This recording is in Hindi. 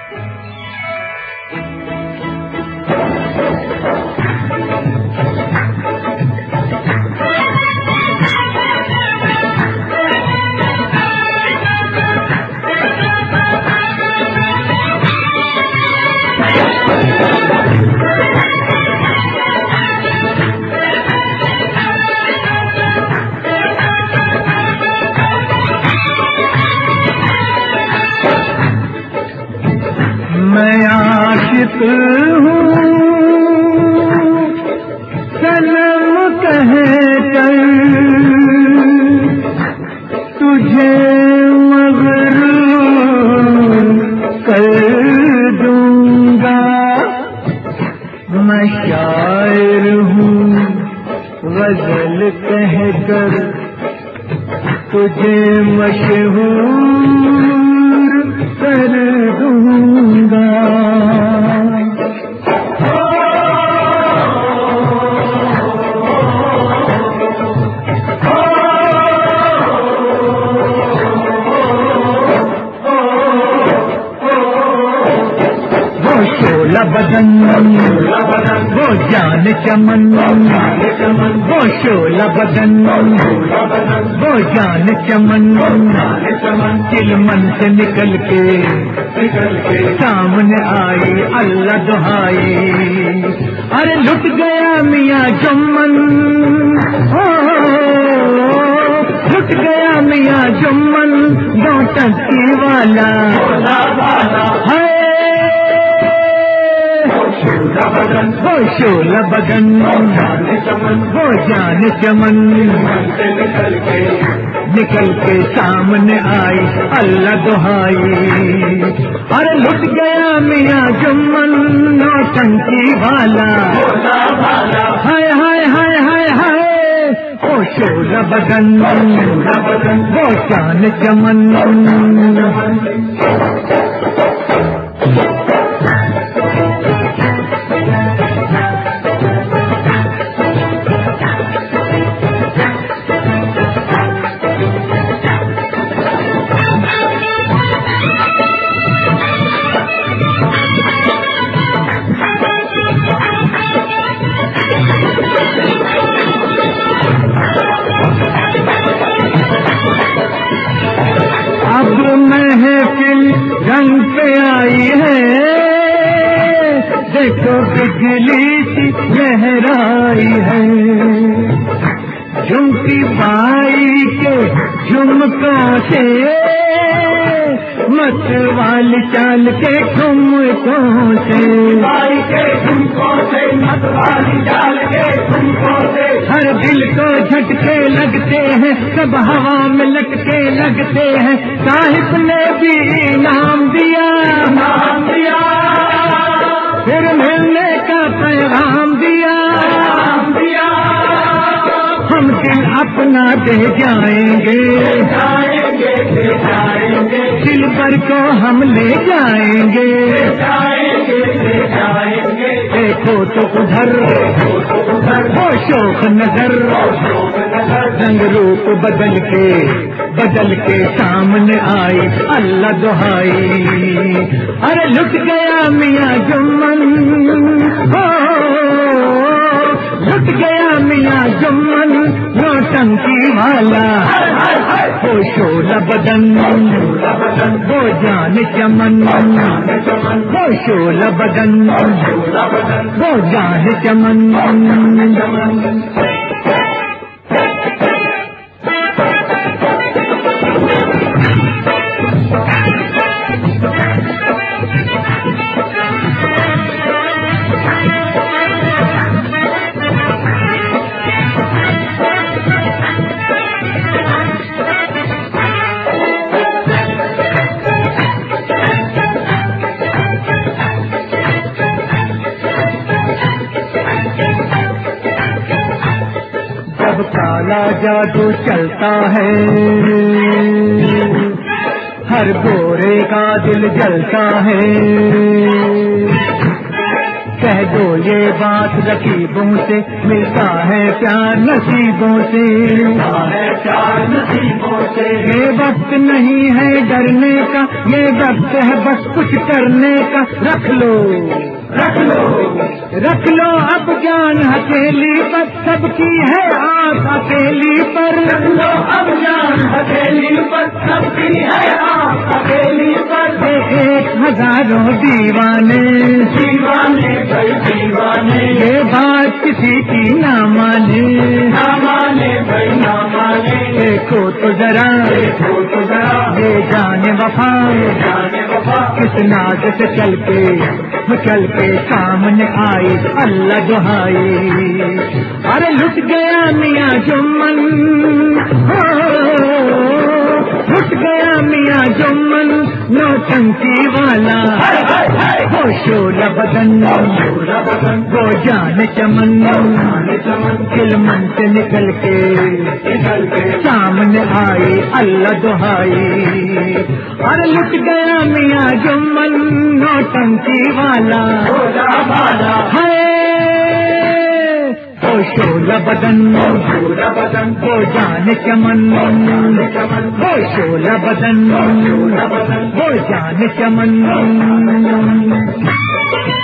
मैं आशिक हूँ सनम कह कर तुझे मगरूर कर दूंगा। मैं शायर हूँ गजल कह कर तुझे मशहूर कर दूंगा। शोला बदन वो जान चमन, वो शोला बदन वो जान चमन, चिलमन से निकल के सामने आई अल्लाह दुहाई। अरे लुट गया मियाँ जुम्मन, लुट गया मियाँ जुम्मन नौटंकी वाला है। वो शोला बदन वो जान चमन निकल के सामने आई अल्लाह दुहाई। अरे लुट गया मियाँ जुम्मन नौटंकी वाला, हाय हाय हाय हाय हाय। वो शोला बदन वो जान चमन। अब महफिल रंग पे आई है, देखो बिजली सी लहराई है। झुमकी बाई के झुमकों से मत वाली चाल के ठुमकों से, बाई के झुमकों से मत वाली चाल के ठुमकों से हर दिल को झटके लगते हैं, सब हवा में लटके लगते हैं। साहिब ने भी नाम दिया, नाम दिया, फिर मिलने का पैगाम दिया, नाम दिया। हम दिल अपना दे जाएंगे, जाएंगे, जाएंगे, दिल पर को हम ले जाएंगे, जाएंगे, जाएंगे। देखो तो उधर वो शोक नजर, रंग रूप बदल के सामने आई अल्लाह दुहाई। अरे लुट गया मियाँ जुम्मन, लुट गया मियाँ जुम्मन नौटंकी वाला। वो शोला बदन वो जान चमन, वो शोला बदन वो जान चमन। जब काला जादू चलता है हर गोरे का दिल जलता है। कह दो ये बात रकीबों से, मिलता है प्यार नसीबों से, मिलता है प्यार नसीबों से। ये वक्त नहीं है डरने का, ये वक्त है बस कुछ करने का। रख लो रख लो रख लो अब जान हथेली पर, सबकी है आस अकेली पर। रख लो अब जान हथेली पर, सबकी है आस अकेली पर। 1000 दीवाने दीवाने भाई दीवाने, ये बात किसी की ना माने ना माने भाई ना माने। देखो तो जरा ये जाने वफा किस नाज से चल के सामने आई अल्लाह दुहाई। अरे लुट गया मियाँ जुम्मन, लुट गया मियाँ जुम्मन नौटंकी वाला। वो शोला बदन वो जान चमन, किलमन से निकल के सामने आई अल्लाह दुहाई। अरे लुट गया मियाँ जुम्मन नौटंकी वाला है। वो शोला बदन वो जान चमन, वो शोला बदन वो जान चमन।